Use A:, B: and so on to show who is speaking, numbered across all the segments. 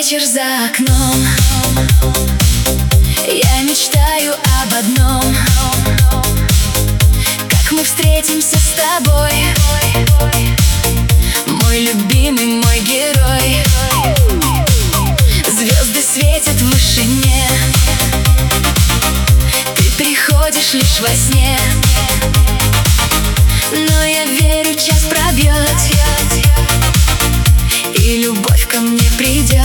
A: вечер за окном. Я мечтаю об одном: как мы встретимся с тобой, мой любимый, мой герой. Звезды светят в вышине, ты приходишь лишь во сне. Но я верю, час пробьет, и любовь ко мне придет.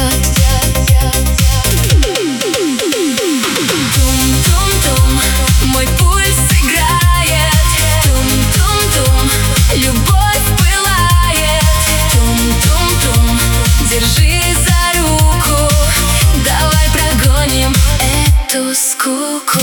A: Тум-тум-тум, мой пульс играет. Тум-тум-тум, любовь пылает. Тум-тум-тум, держи за руку, давай прогоним эту скуку.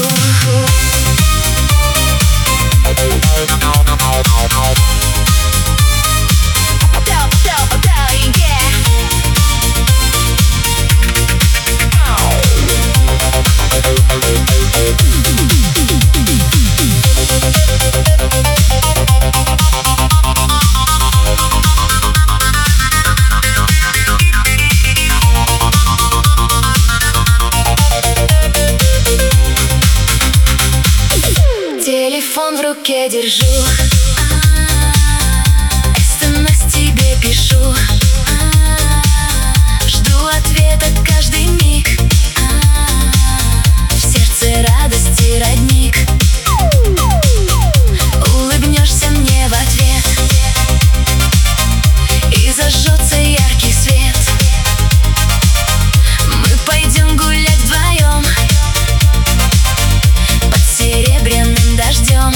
A: Телефон в руке держу, СМС тебе пишу, жду ответа каждый миг, в сердце радости родник. Улыбнешься мне в ответ, и зажжется яркий свет. Мы пойдем гулять вдвоем под серебряным дождем.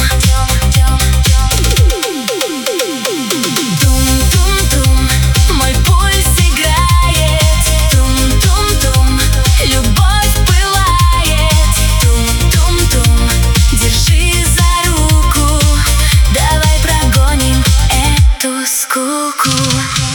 A: Тум-тум-тум, мой пульс играет. Тум-тум-тум, любовь пылает. Тум-тум-тум, держи за руку, давай прогоним эту скуку.